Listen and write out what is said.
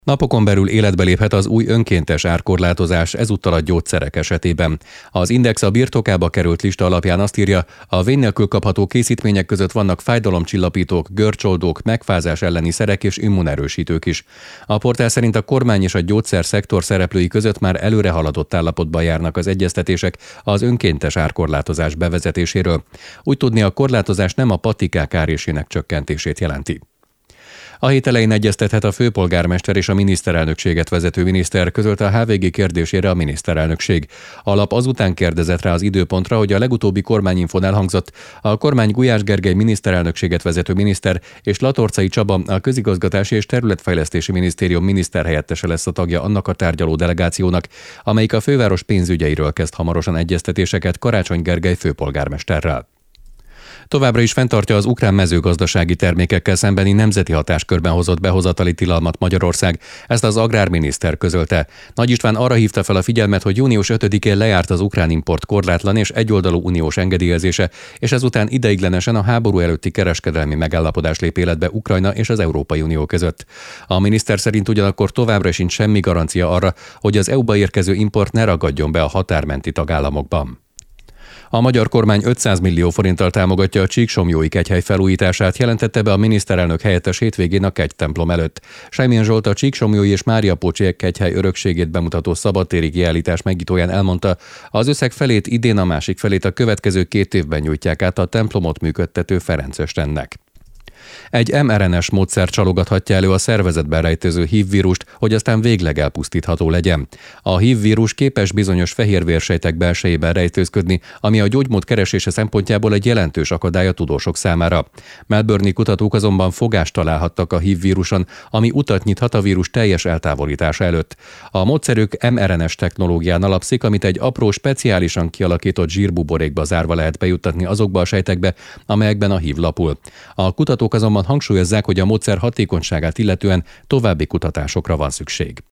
Napokon belül életbe léphet az új önkéntes árkorlátozás, ezúttal a gyógyszerek esetében. Az Index a birtokába került lista alapján azt írja, a vén nélkül kapható készítmények között vannak fájdalomcsillapítók, görcsoldók, megfázás elleni szerek és immunerősítők is. A portál szerint a kormány és a gyógyszer szektor szereplői között már előre haladott állapotban járnak az egyeztetések az önkéntes árkorlátozás bevezetéséről. Úgy tudni, a korlátozás nem a patikák árésének csökkentését jelenti. A hét elején egyeztethet a főpolgármester és a miniszterelnökséget vezető miniszter, közölte a HVG kérdésére a miniszterelnökség. A lap azután kérdezett rá az időpontra, hogy a legutóbbi kormányinfón elhangzott, a kormány Gulyás Gergely miniszterelnökséget vezető miniszter és Latorcai Csaba, a közigazgatási és területfejlesztési minisztérium miniszterhelyettese lesz a tagja annak a tárgyaló delegációnak, amelyik a főváros pénzügyeiről kezd hamarosan egyeztetéseket Karácsony Gergely főpolgármesterrel. Továbbra is fenntartja az ukrán mezőgazdasági termékekkel szembeni nemzeti hatáskörben hozott behozatali tilalmat Magyarország, ezt az agrárminiszter közölte. Nagy István arra hívta fel a figyelmet, hogy június 5-én lejárt az ukrán import korlátlan és egyoldalú uniós engedélyezése, és ezután ideiglenesen a háború előtti kereskedelmi megállapodás lép életbe Ukrajna és az Európai Unió között. A miniszter szerint ugyanakkor továbbra sincs semmi garancia arra, hogy az EU-ba érkező import ne ragadjon be a határmenti tagállamokban. A magyar kormány 500 millió forinttal támogatja a Csíksomlyói kegyhely felújítását, jelentette be a miniszterelnök helyettes hétvégén a kegytemplom előtt. Sejmén Zsolt, a Csíksomlyói és Máriapócsi kegyhely örökségét bemutató szabadtéri kiállítás megnyitóján elmondta, az összeg felét idén, a másik felét a következő 2 évben nyújtják át a templomot működtető Ferencöstennek. Egy mRNA-s módszer csalogathatja elő a szervezetben rejtőző HIV vírust, hogy aztán végleg elpusztítható legyen. A HIV vírus képes bizonyos fehérvérsejtek belsejében rejtőzködni, ami a gyógymód keresése szempontjából egy jelentős akadály a tudósok számára. Melbourne-i kutatók azonban fogást találhattak a HIV víruson, ami utat nyithat a vírus teljes eltávolítása előtt. A módszerük mRNA-s technológián alapszik, amit egy apró, speciálisan kialakított zsírbuborékba zárva lehet bejuttatni azokba a sejtekbe, amelyekben a HIV lapul. A kutatók azonban hangsúlyozzák, hogy a módszer hatékonyságát illetően további kutatásokra van szükség.